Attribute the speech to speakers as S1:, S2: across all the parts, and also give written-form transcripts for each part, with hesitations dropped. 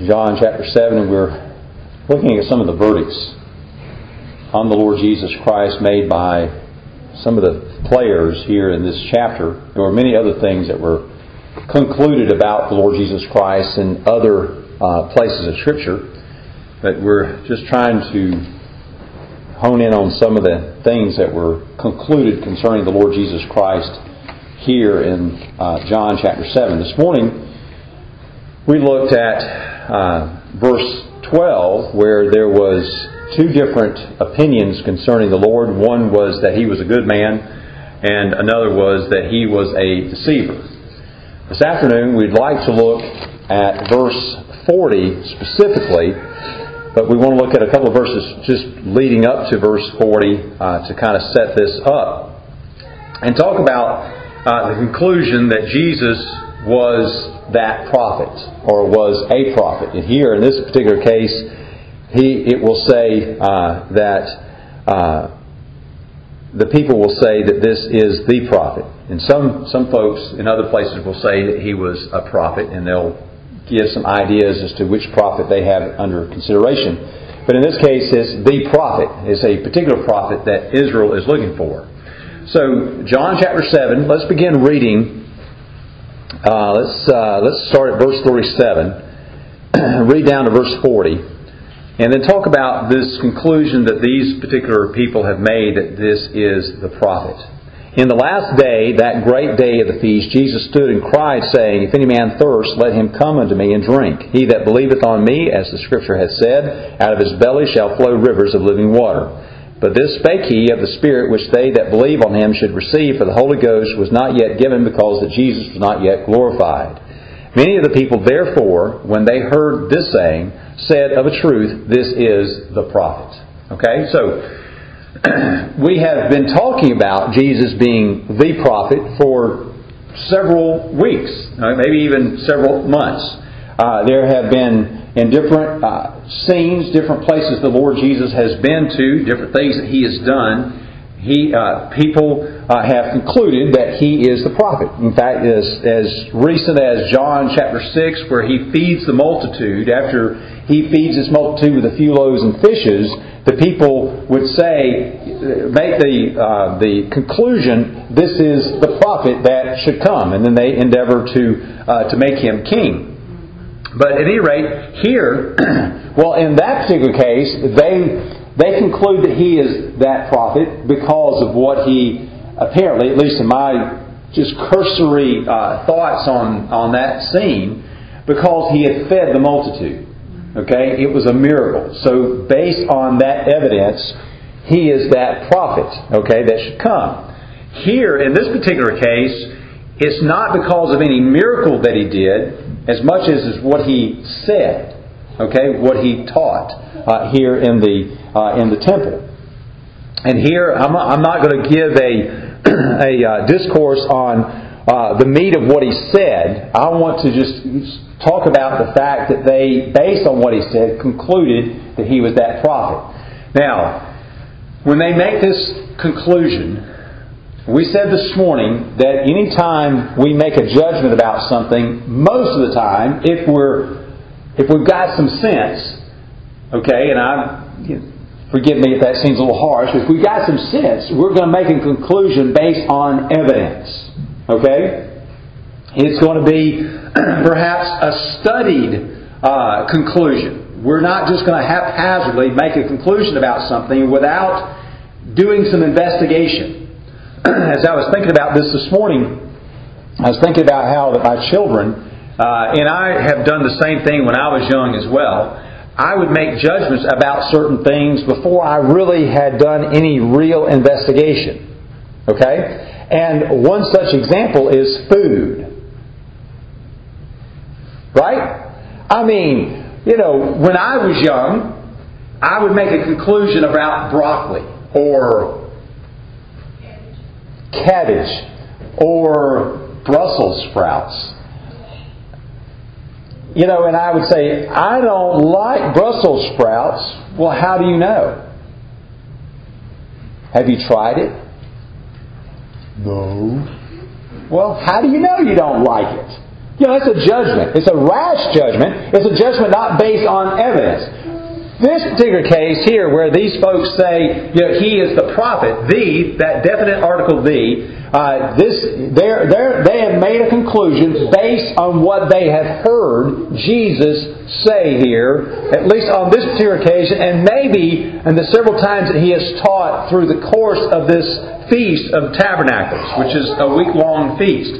S1: John chapter 7, and we're looking at some of the verdicts on the Lord Jesus Christ made by some of the players here in this chapter. There were many other things that were concluded about the Lord Jesus Christ in other places of Scripture, but we're just trying to hone in on some of the things that were concluded concerning the Lord Jesus Christ here in John chapter 7. This morning we looked at verse 12, where there was two different opinions concerning the Lord. One was that He was a good man, and another was that He was a deceiver. This afternoon we'd like to look at verse 40 specifically, but we want to look at a couple of verses just leading up to verse 40 to kind of set this up and talk about the conclusion that Jesus was that prophet, or was a prophet. And here in this particular case, it will say that the people will say that this is the prophet. And some folks in other places will say that he was a prophet, and they'll give some ideas as to which prophet they have under consideration. But in this case, it's the prophet. It's a particular prophet that Israel is looking for. So, John chapter 7, let's begin reading. Let's start at verse 37, read down to verse 40, and then talk about this conclusion that these particular people have made that this is the prophet. In the last day, that great day of the feast, Jesus stood and cried, saying, If any man thirst, let him come unto me and drink. He that believeth on me, as the Scripture hath said, out of his belly shall flow rivers of living water. But this spake he of the Spirit which they that believe on him should receive, for the Holy Ghost was not yet given, because that Jesus was not yet glorified. Many of the people therefore, when they heard this saying, said of a truth, This is the prophet. Okay, so we have been talking about Jesus being the prophet for several weeks, maybe even several months. There have been, in different scenes, different places the Lord Jesus has been to, different things that He has done, people have concluded that He is the prophet. In fact, as recent as John chapter 6, where He feeds the multitude, after He feeds this multitude with a few loaves and fishes, the people would say, make the conclusion, this is the prophet that should come, and then they endeavor to make Him king. But at any rate, here, well, in that particular case, they conclude that He is that prophet because of what He apparently, at least in my just cursory thoughts on that scene, because He had fed the multitude. Okay, it was a miracle. So based on that evidence, He is that prophet, okay, that should come. Here, in this particular case, it's not because of any miracle that He did, as much as what He said, okay, what He taught here in the temple. And here, I'm not going to give a discourse on the meat of what He said. I want to just talk about the fact that they, based on what He said, concluded that He was that prophet. Now, when they make this conclusion, we said this morning that any time we make a judgment about something, most of the time, if we've got some sense, okay, and forgive me if that seems a little harsh, but if we've got some sense, we're going to make a conclusion based on evidence, okay? It's going to be perhaps a studied conclusion. We're not just going to haphazardly make a conclusion about something without doing some investigation. As I was thinking about this morning, I was thinking about how that my children, and I have done the same thing when I was young as well, I would make judgments about certain things before I really had done any real investigation. Okay? And one such example is food. Right? I mean, when I was young, I would make a conclusion about broccoli or cabbage or Brussels sprouts. And I would say, I don't like Brussels sprouts. Well, how do you know? Have you tried it? No. Well, how do you know you don't like it? it's a judgment. It's a rash judgment. It's a judgment not based on evidence. This particular case here, where these folks say, he is the prophet, that definite article they have made a conclusion based on what they have heard Jesus say here, at least on this particular occasion, and maybe in the several times that he has taught through the course of this Feast of Tabernacles, which is a week-long feast.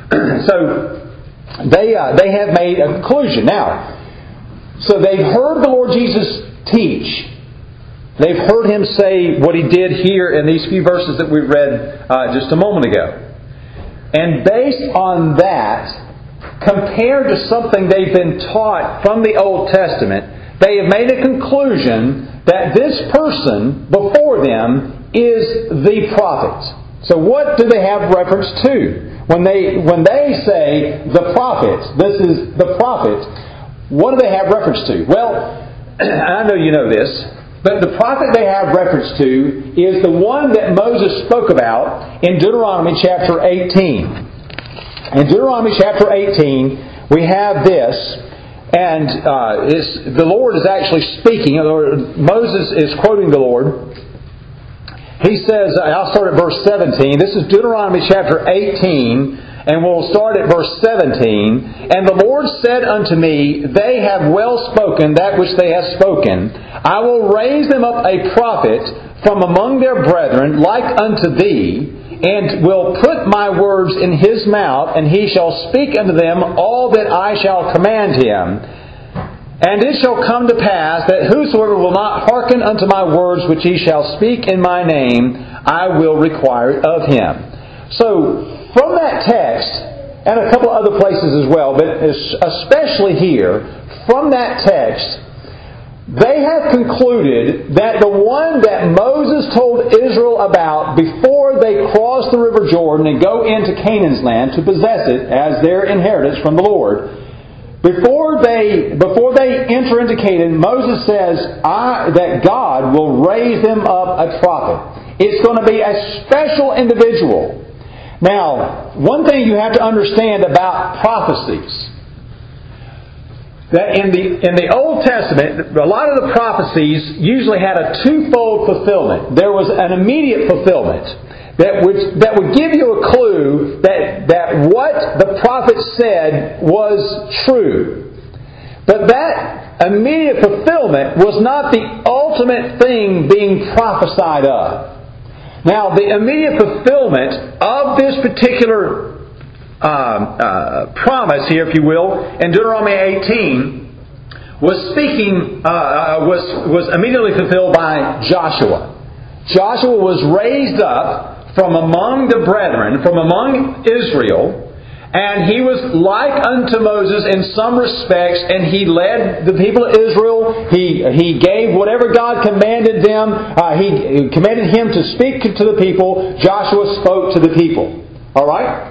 S1: So they have made a conclusion. Now, so they've heard the Lord Jesus teach. They've heard Him say what He did here in these few verses that we read just a moment ago. And based on that, compared to something they've been taught from the Old Testament, they have made a conclusion that this person before them is the prophet. So what do they have reference to? When they say the prophet, this is the prophet, what do they have reference to? Well, I know you know this, but the prophet they have reference to is the one that Moses spoke about in Deuteronomy chapter 18. In Deuteronomy chapter 18, we have this, and the Lord is actually speaking. Moses is quoting the Lord. He says, I'll start at verse 17. This is Deuteronomy chapter 18, and we'll start at verse 17. And the Lord said unto me, They have well spoken that which they have spoken. I will raise them up a prophet from among their brethren, like unto thee, and will put my words in his mouth, and he shall speak unto them all that I shall command him. And it shall come to pass that whosoever will not hearken unto my words which he shall speak in my name, I will require it of him. So, from that text, and a couple of other places as well, but especially here, from that text, they have concluded that the one that Moses told Israel about before they cross the River Jordan and go into Canaan's land to possess it as their inheritance from the Lord, before they enter into Canaan, Moses says that God will raise them up a prophet. It's going to be a special individual. Now, one thing you have to understand about prophecies, that in the Old Testament, a lot of the prophecies usually had a twofold fulfillment. There was an immediate fulfillment that would give you a clue that what the prophet said was true. But that immediate fulfillment was not the ultimate thing being prophesied of. Now, the immediate fulfillment of this particular promise here, if you will, in Deuteronomy 18, was immediately fulfilled by Joshua. Joshua was raised up from among the brethren, from among Israel, and he was like unto Moses in some respects, and he led the people of Israel. He gave whatever God commanded them. He commanded him to speak to the people. Joshua spoke to the people. All right?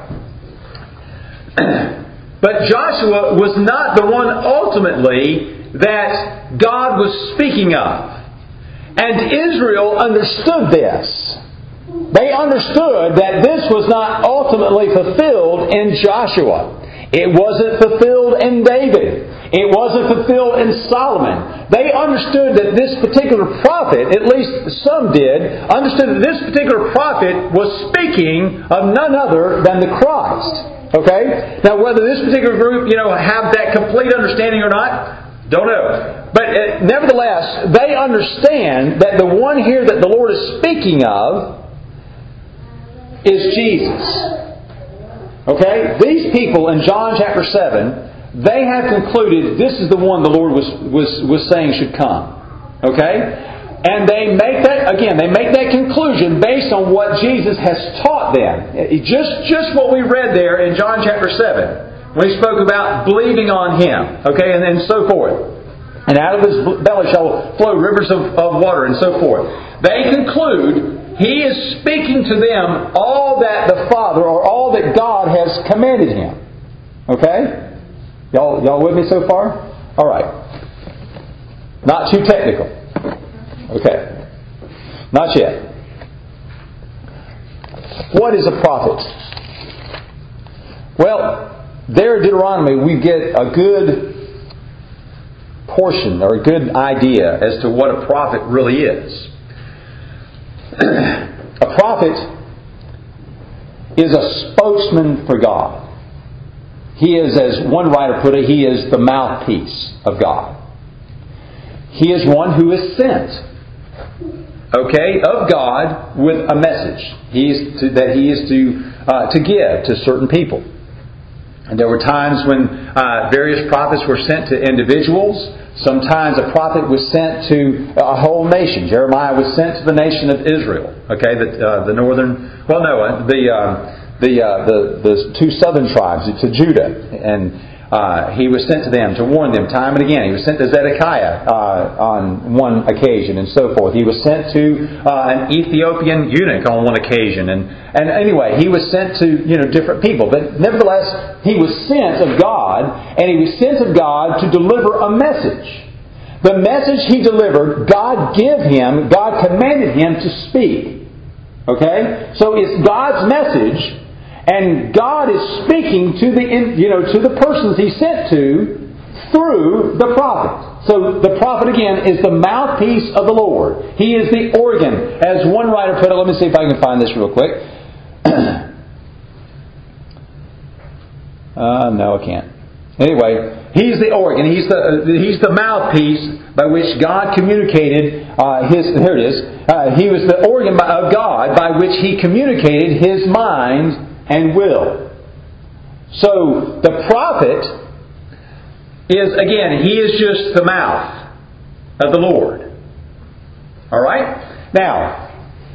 S1: But Joshua was not the one ultimately that God was speaking of. And Israel understood this. They understood that this was not ultimately fulfilled in Joshua. It wasn't fulfilled in David. It wasn't fulfilled in Solomon. They understood that this particular prophet, at least some did, understood that this particular prophet was speaking of none other than the Christ. Okay? Now, whether this particular group, have that complete understanding or not, don't know. But nevertheless, they understand that the one here that the Lord is speaking of is Jesus. Okay? These people in John chapter 7, they have concluded this is the one the Lord was saying should come. Okay? And they make that conclusion based on what Jesus has taught them. Just what we read there in John chapter 7, when He spoke about believing on Him. Okay? And so forth. And out of His belly shall flow rivers of water, and so forth. They conclude He is speaking to them all that the Father, or all that God has commanded Him. Okay? Y'all with me so far? All right. Not too technical. Okay. Not yet. What is a prophet? Well, there in Deuteronomy we get a good portion or a good idea as to what a prophet really is. A prophet is a spokesman for God. He is, as one writer put it, he is the mouthpiece of God. He is one who is sent, of God with a message that he is to give to certain people. And there were times when various prophets were sent to individuals. Sometimes a prophet was sent to a whole nation. Jeremiah was sent to the nation of Israel. The northern, the two southern tribes, to Judah, and he was sent to them to warn them time and again. He was sent to Zedekiah on one occasion, and so forth. He was sent to an Ethiopian eunuch on one occasion, and anyway, he was sent to different people. But nevertheless, he was sent of God, and he was sent of God to deliver a message. The message he delivered, God commanded him to speak. So it's God's message. And God is speaking to the persons He sent to through the prophet. So the prophet again is the mouthpiece of the Lord. He is the organ, as one writer put it. Let me see if I can find this real quick. No, I can't. Anyway, He's the organ. He's the mouthpiece by which God communicated Here it is. He was the organ of God by which He communicated His mind and will. So the prophet is, again, he is just the mouth of the Lord. Alright? Now,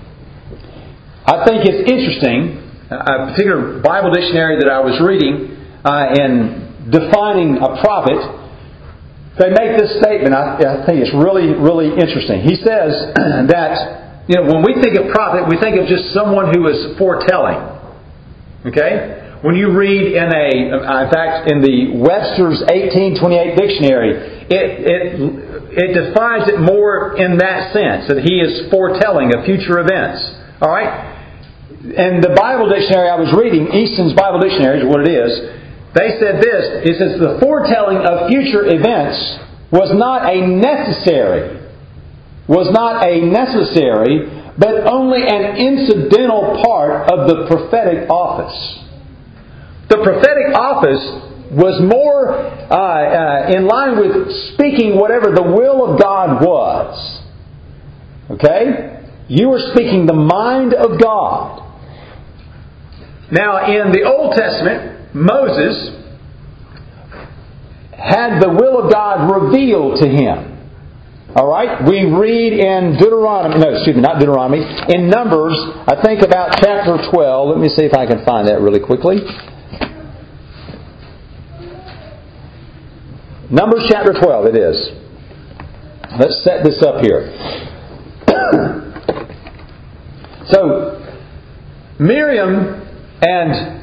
S1: I think it's interesting, a particular Bible dictionary that I was reading in defining a prophet, they make this statement. I think it's really, really interesting. He says that when we think of prophet, we think of just someone who is foretelling. When you read in the Webster's 1828 dictionary, it defines it more in that sense, that he is foretelling of future events. Alright? And the Bible dictionary I was reading, Easton's Bible Dictionary is what it is, they said this, it says the foretelling of future events was not a necessary, but only an incidental part of the prophetic office. The prophetic office was more in line with speaking whatever the will of God was. You were speaking the mind of God. Now, in the Old Testament, Moses had the will of God revealed to him. Alright, we read in in Numbers, I think about chapter 12. Let me see if I can find that really quickly. Numbers chapter 12, it is. Let's set this up here. So, Miriam and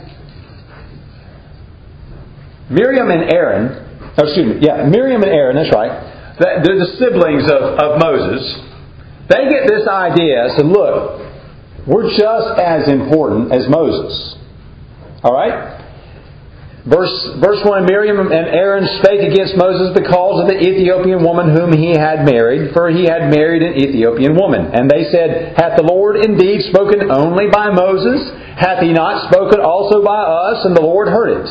S1: Aaron, that's right. They're the siblings of Moses. They get this idea, so look, we're just as important as Moses. Alright? Verse 1, Miriam and Aaron spake against Moses because of the Ethiopian woman whom he had married, for he had married an Ethiopian woman. And they said, Hath the Lord indeed spoken only by Moses? Hath He not spoken also by us? And the Lord heard it.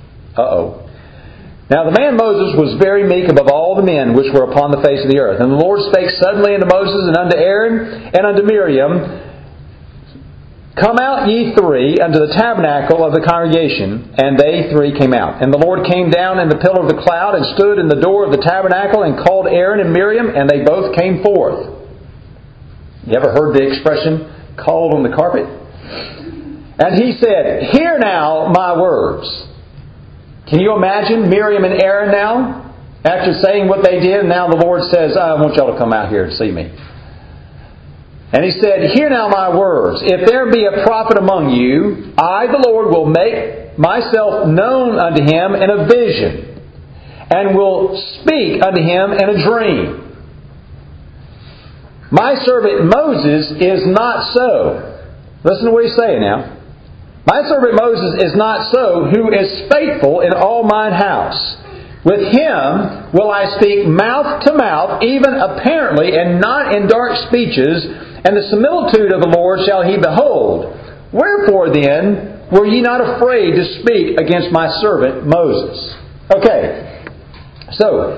S1: Now the man Moses was very meek above all the men which were upon the face of the earth. And the Lord spake suddenly unto Moses and unto Aaron and unto Miriam, Come out ye three unto the tabernacle of the congregation. And they three came out. And the Lord came down in the pillar of the cloud and stood in the door of the tabernacle and called Aaron and Miriam, and they both came forth. You ever heard the expression, called on the carpet? And he said, Hear now my words. Can you imagine Miriam and Aaron now? After saying what they did, now the Lord says, I want y'all to come out here and see me. And He said, Hear now my words. If there be a prophet among you, I, the Lord, will make myself known unto him in a vision, and will speak unto him in a dream. My servant Moses is not so. Listen to what he's saying now. My servant Moses is not so, who is faithful in all mine house. With him will I speak mouth to mouth, even apparently, and not in dark speeches, and the similitude of the Lord shall he behold. Wherefore then were ye not afraid to speak against my servant Moses? Okay, so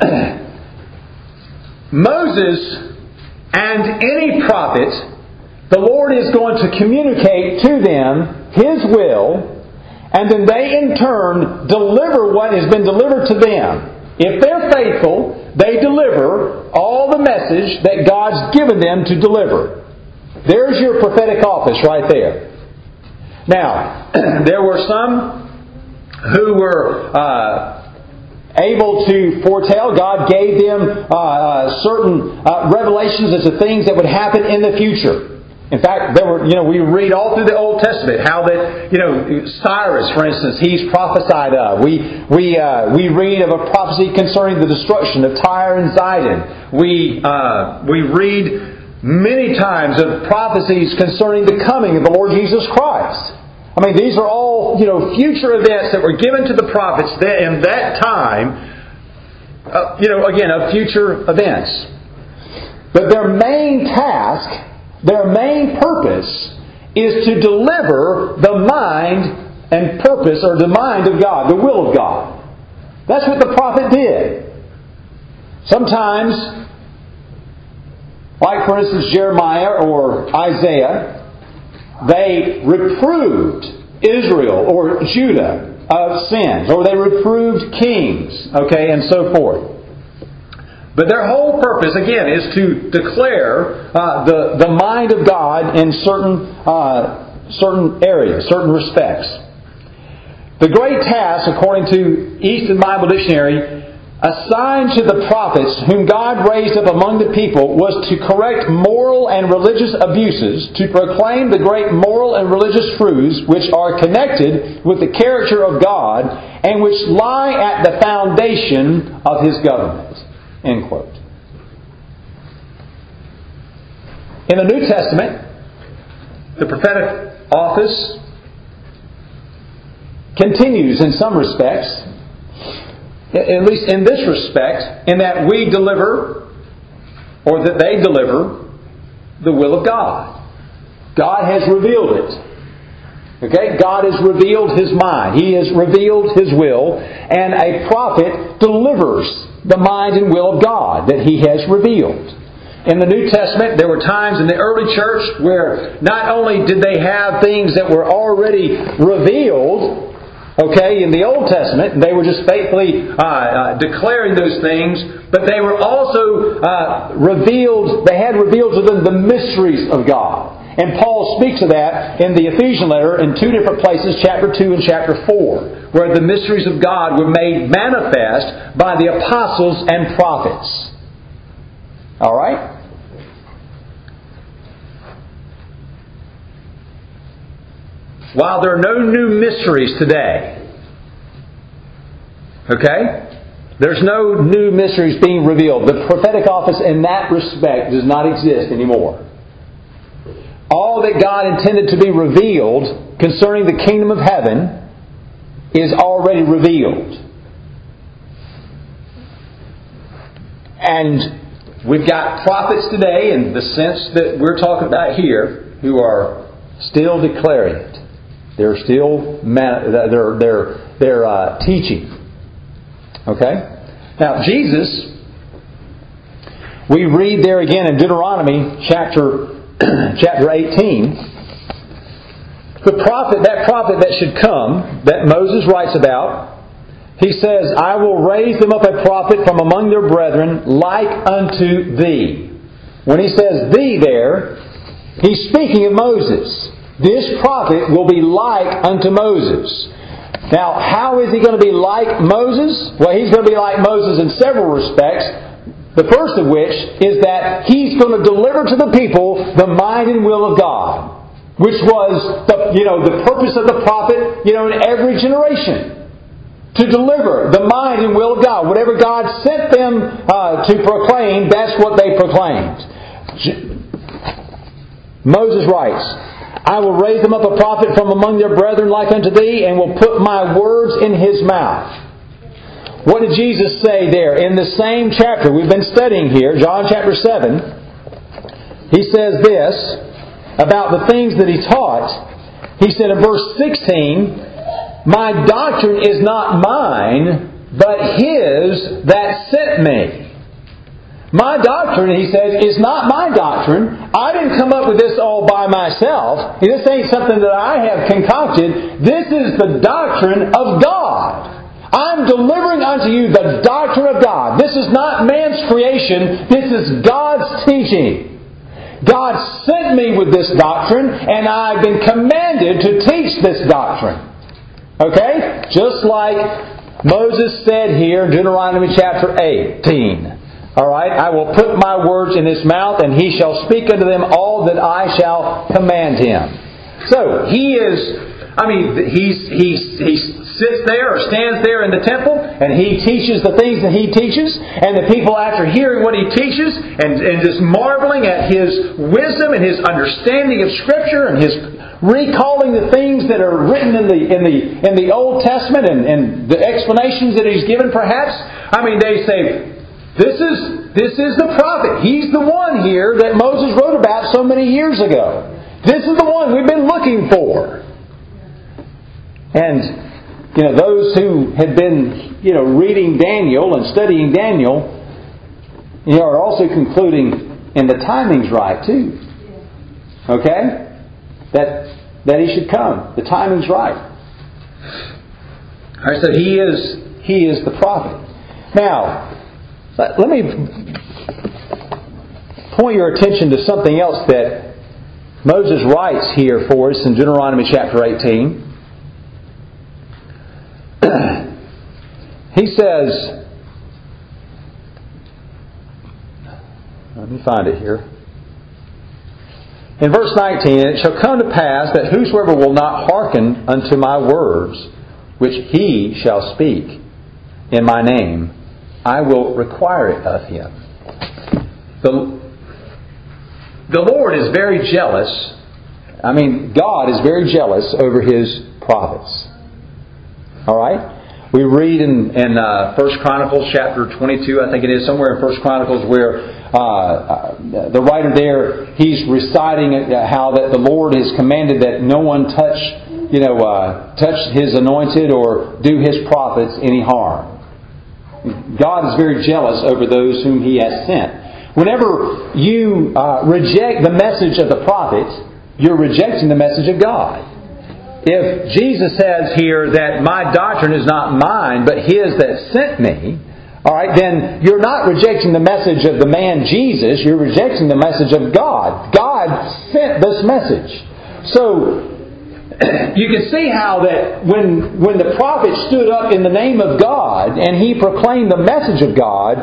S1: Moses and any prophet, the Lord is going to communicate to them His will, and then they in turn deliver what has been delivered to them. If they're faithful, they deliver all the message that God's given them to deliver. There's your prophetic office right there. Now, there were some who were able to foretell. God gave them certain revelations as to things that would happen in the future. In fact, we read all through the Old Testament how that, Cyrus, for instance, he's prophesied of. We read of a prophecy concerning the destruction of Tyre and Zidon. We read many times of prophecies concerning the coming of the Lord Jesus Christ. I mean, these are all, future events that were given to the prophets in that time, of future events. But their main task, their main purpose, is to deliver the mind and purpose, or the mind of God, the will of God. That's what the prophet did. Sometimes, like for instance Jeremiah or Isaiah, they reproved Israel or Judah of sins, or they reproved kings, and so forth. But their whole purpose, again, is to declare the mind of God in certain areas, certain respects. The great task, according to Easton Bible Dictionary, assigned to the prophets whom God raised up among the people was to correct moral and religious abuses, to proclaim the great moral and religious truths which are connected with the character of God and which lie at the foundation of His government. End quote. In the New Testament, the prophetic office continues in some respects, at least in this respect, in that we deliver, or that they deliver, the will of God. God has revealed it. God has revealed His mind. He has revealed His will, and a prophet delivers the mind and will of God that He has revealed. In the New Testament, there were times in the early church where not only did they have things that were already revealed, in the Old Testament, they were just faithfully declaring those things, but they were also revealed, they had revealed to them the mysteries of God. And Paul speaks of that in the Ephesian letter in two different places, chapter 2 and chapter 4, where the mysteries of God were made manifest by the apostles and prophets. Alright? While there are no new mysteries today, there's no new mysteries being revealed. The prophetic office in that respect does not exist anymore. All that God intended to be revealed concerning the kingdom of heaven is already revealed. And we've got prophets today, in the sense that we're talking about here, who are still declaring it. They're still they're teaching. Now Jesus, we read there again in Deuteronomy chapter 18, that prophet that should come, that Moses writes about, he says, I will raise them up a prophet from among their brethren, like unto thee. When he says thee there, he's speaking of Moses. This prophet will be like unto Moses. Now, how is he going to be like Moses? Well, he's going to be like Moses in several respects. The first of which is that he's going to deliver to the people the mind and will of God, which was the purpose of the prophet in every generation, to deliver the mind and will of God. Whatever God sent them to proclaim, that's what they proclaimed. Moses writes, I will raise them up a prophet from among their brethren like unto thee, and will put my words in his mouth. What did Jesus say there in the same chapter we've been studying here, John chapter 7? He says this about the things that He taught. He said in verse 16, my doctrine is not mine, but His that sent me. My doctrine, He says, is not my doctrine. I didn't come up with this all by myself. This ain't something that I have concocted. This is the doctrine of God. I'm delivering unto you the doctrine of God. This is not man's creation. This is God's teaching. God sent me with this doctrine, and I've been commanded to teach this doctrine. Okay? Just like Moses said here in Deuteronomy chapter 18. Alright, I will put my words in his mouth, and he shall speak unto them all that I shall command him. So, he sits there or stands there in the temple, and he teaches the things that he teaches, and the people after hearing what he teaches, and just marveling at his wisdom and his understanding of Scripture, and his recalling the things that are written in the Old Testament, and the explanations that he's given perhaps, they say, This is the prophet. He's the one here that Moses wrote about so many years ago. This is the one we've been looking for. And, those who had been, reading Daniel and studying Daniel, are also concluding, and the timing's right too. Okay? That he should come. The timing's right. Alright, so he is the prophet. Now, let me point your attention to something else that Moses writes here for us in Deuteronomy chapter 18. He says, let me find it here. In verse 19, and it shall come to pass that whosoever will not hearken unto my words, which he shall speak in my name, I will require it of him. The Lord is very jealous. God is very jealous over His prophets. Alright? We read in 1 Chronicles chapter 22, I think it is, somewhere in 1 Chronicles, where the writer there, he's reciting how that the Lord has commanded that no one touch His anointed or do His prophets any harm. God is very jealous over those whom He has sent. Whenever you reject the message of the prophet, you're rejecting the message of God. If Jesus says here that my doctrine is not mine, but His that sent me, alright, then you're not rejecting the message of the man Jesus, you're rejecting the message of God. God sent this message. So, you can see how that when the prophet stood up in the name of God and he proclaimed the message of God,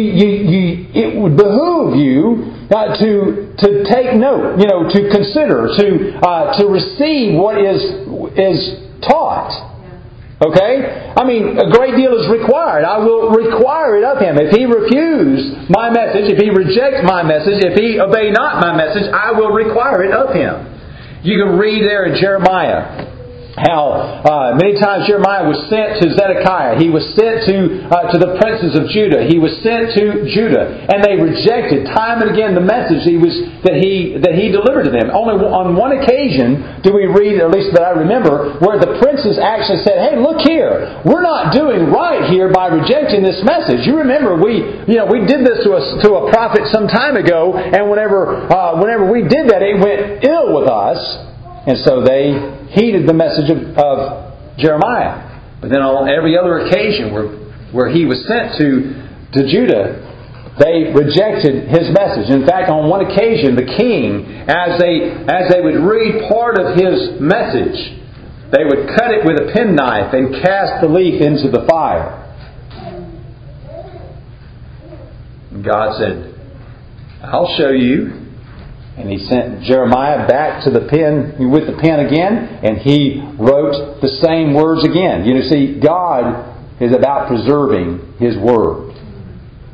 S1: it would behoove you to take note, to consider, to receive what is taught. Okay? A great deal is required. I will require it of him. If he refuse my message, if he rejects my message, if he obey not my message, I will require it of him. You can read there in Jeremiah how many times Jeremiah was sent to Zedekiah. He was sent to the princes of Judah. He was sent to Judah, and they rejected time and again the message that he delivered to them. Only on one occasion do we read, at least that I remember, where the princes actually said, "Hey, look here, we're not doing right here by rejecting this message. You remember we did this to a prophet some time ago, and whenever we did that, it went ill with us." And so they heeded the message of Jeremiah. But then on every other occasion where he was sent to Judah, they rejected his message. In fact, on one occasion, the king, as they would read part of his message, they would cut it with a penknife and cast the leaf into the fire. And God said, "I'll show you." And He sent Jeremiah back to the pen with the pen again, and he wrote the same words again. You see, God is about preserving His Word.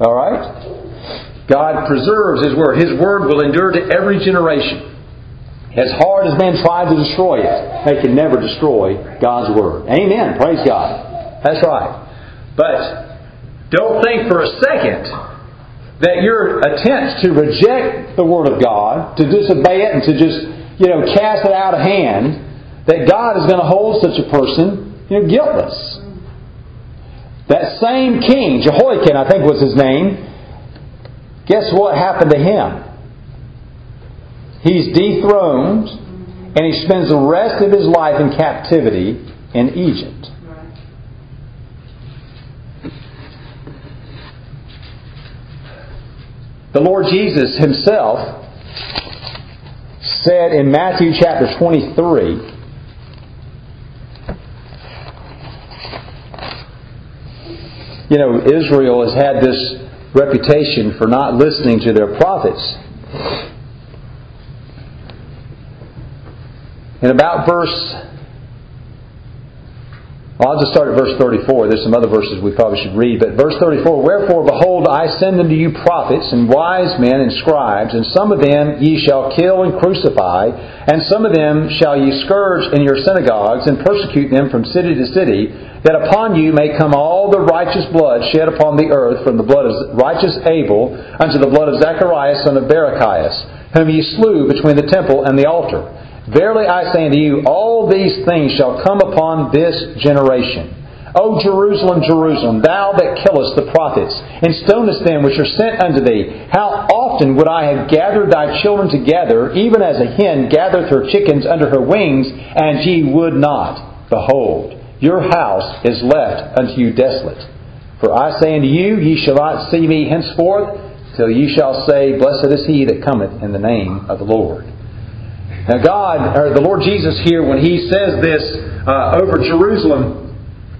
S1: Alright? God preserves His Word. His Word will endure to every generation. As hard as men try to destroy it, they can never destroy God's Word. Amen. Praise God. That's right. But don't think for a second that your attempts to reject the Word of God, to disobey it and to just, cast it out of hand, that God is going to hold such a person, guiltless. That same king, Jehoiakim, I think was his name, guess what happened to him? He's dethroned, and he spends the rest of his life in captivity in Egypt. The Lord Jesus Himself said in Matthew chapter 23, Israel has had this reputation for not listening to their prophets. In about I'll just start at verse 34. There's some other verses we probably should read. But verse 34, Wherefore, behold, I send unto you prophets and wise men and scribes, and some of them ye shall kill and crucify, and some of them shall ye scourge in your synagogues, and persecute them from city to city, that upon you may come all the righteous blood shed upon the earth, from the blood of righteous Abel unto the blood of Zacharias son of Barachias, whom ye slew between the temple and the altar. Verily I say unto you, all these things shall come upon this generation. O Jerusalem, Jerusalem, thou that killest the prophets, and stonest them which are sent unto thee, how often would I have gathered thy children together, even as a hen gathereth her chickens under her wings, and ye would not. Behold, your house is left unto you desolate. For I say unto you, ye shall not see me henceforth, till ye shall say, Blessed is he that cometh in the name of the Lord. Now the Lord Jesus here, when He says this over Jerusalem,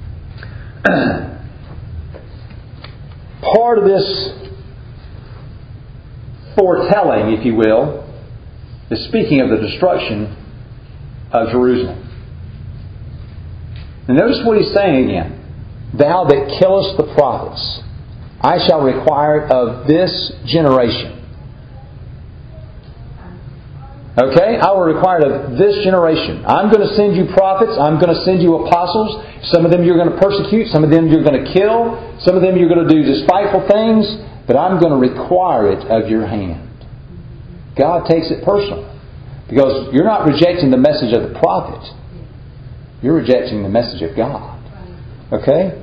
S1: part of this foretelling, if you will, is speaking of the destruction of Jerusalem. And notice what He's saying again. Thou that killest the prophets, I shall require it of this generation. Okay? I will require it of this generation. I'm going to send you prophets. I'm going to send you apostles. Some of them you're going to persecute. Some of them you're going to kill. Some of them you're going to do despiteful things. But I'm going to require it of your hand. God takes it personal. Because you're not rejecting the message of the prophet. You're rejecting the message of God. Okay?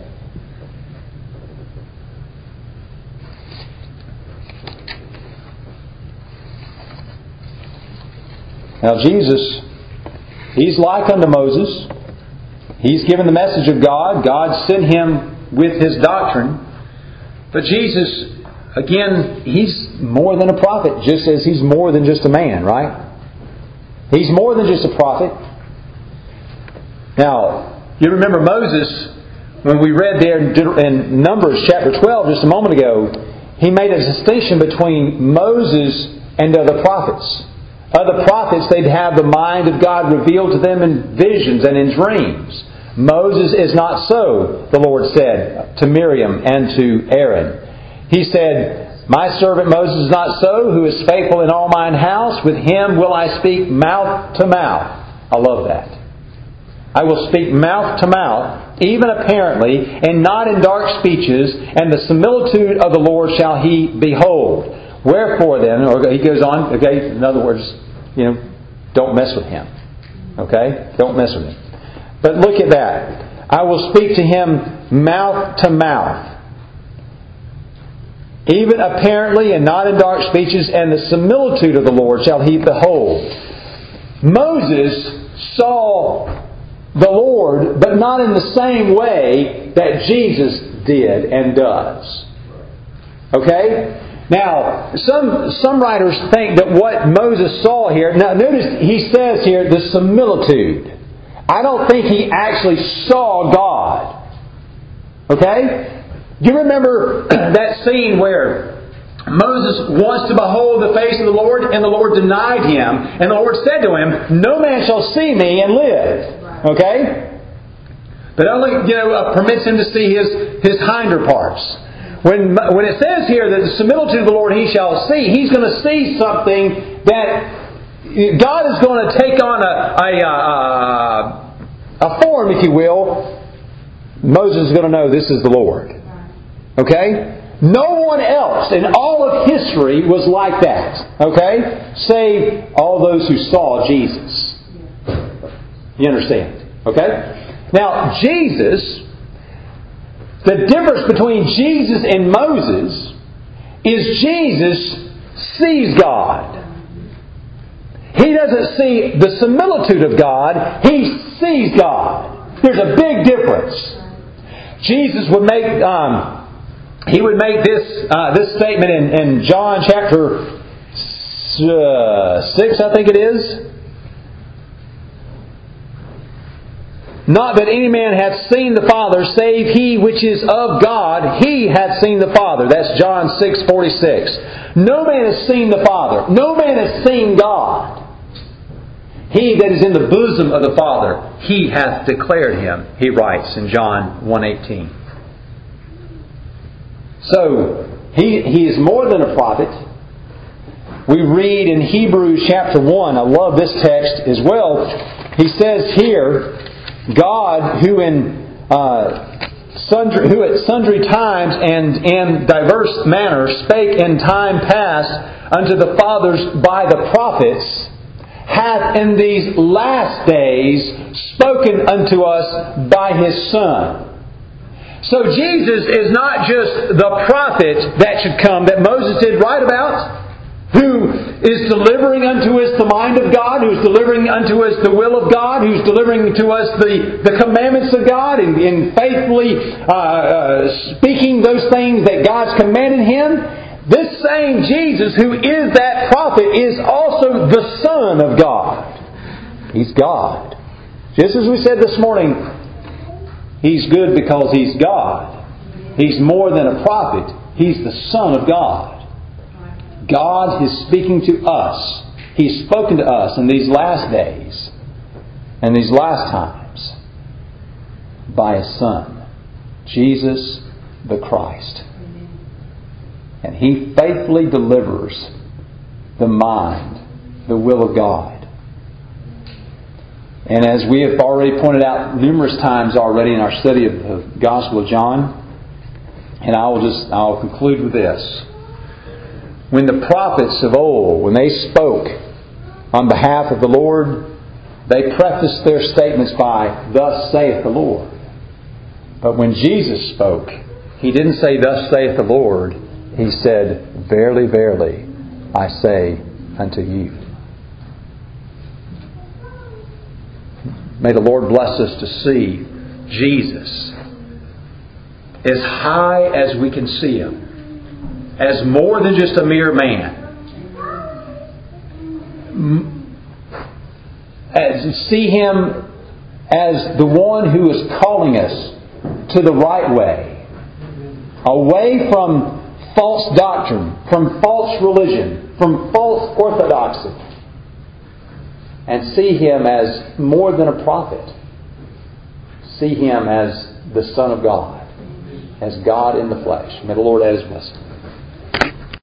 S1: Now Jesus, He's like unto Moses. He's given the message of God. God sent Him with His doctrine. But Jesus, again, He's more than a prophet, just as He's more than just a man, right? He's more than just a prophet. Now, you remember Moses, when we read there in Numbers chapter 12 just a moment ago, he made a distinction between Moses and other prophets. Other prophets, they'd have the mind of God revealed to them in visions and in dreams. Moses is not so, the Lord said to Miriam and to Aaron. He said, My servant Moses is not so, who is faithful in all mine house. With him will I speak mouth to mouth. I love that. I will speak mouth to mouth, even apparently, and not in dark speeches, and the similitude of the Lord shall he behold. Wherefore then, or he goes on, okay, in other words, don't mess with him. Okay? Don't mess with him. But look at that. I will speak to him mouth to mouth. Even apparently and not in dark speeches, and the similitude of the Lord shall he behold. Moses saw the Lord, but not in the same way that Jesus did and does. Okay? Now, some writers think that what Moses saw here... Now, notice he says here, the similitude. I don't think he actually saw God. Okay? Do you remember that scene where Moses wants to behold the face of the Lord, and the Lord denied him, and the Lord said to him, No man shall see me and live. Okay? But only, permits him to see his hinder parts. When it says here that the similitude of the Lord he shall see, he's going to see something that God is going to take on a form, if you will. Moses is going to know this is the Lord. Okay? No one else in all of history was like that. Okay? Save all those who saw Jesus. You understand? Okay? Now, Jesus, the difference between Jesus and Moses is Jesus sees God. He doesn't see the similitude of God. He sees God. There's a big difference. Jesus would make this statement in John chapter 6, I think it is. Not that any man hath seen the Father, save he which is of God, he hath seen the Father. That's John 6:46. No man has seen the Father. No man has seen God. He that is in the bosom of the Father, He hath declared Him, he writes in John 1:18. So, He is more than a prophet. We read in Hebrews chapter 1, I love this text as well. He says here, God who at sundry times and in diverse manners spake in time past unto the fathers by the prophets, hath in these last days spoken unto us by His Son. So Jesus is not just the prophet that should come that Moses did write about, who is delivering unto us the mind of God, who is delivering unto us the will of God, who is delivering to us the commandments of God, and faithfully speaking those things that God's commanded Him. This same Jesus, who is that prophet, is also the Son of God. He's God. Just as we said this morning, He's good because He's God. He's more than a prophet. He's the Son of God. God is speaking to us. He's spoken to us in these last days and these last times by His Son, Jesus the Christ. And He faithfully delivers the mind, the will of God. And as we have already pointed out numerous times already in our study of the Gospel of John, and I'll conclude with this. When the prophets of old, when they spoke on behalf of the Lord, they prefaced their statements by, "Thus saith the Lord." But when Jesus spoke, He didn't say, "Thus saith the Lord." He said, "Verily, verily, I say unto you." May the Lord bless us to see Jesus as high as we can see Him, as more than just a mere man. See Him as the one who is calling us to the right way, away from false doctrine, from false religion, from false orthodoxy, and see Him as more than a prophet. See Him as the Son of God, as God in the flesh. May the Lord add His blessing.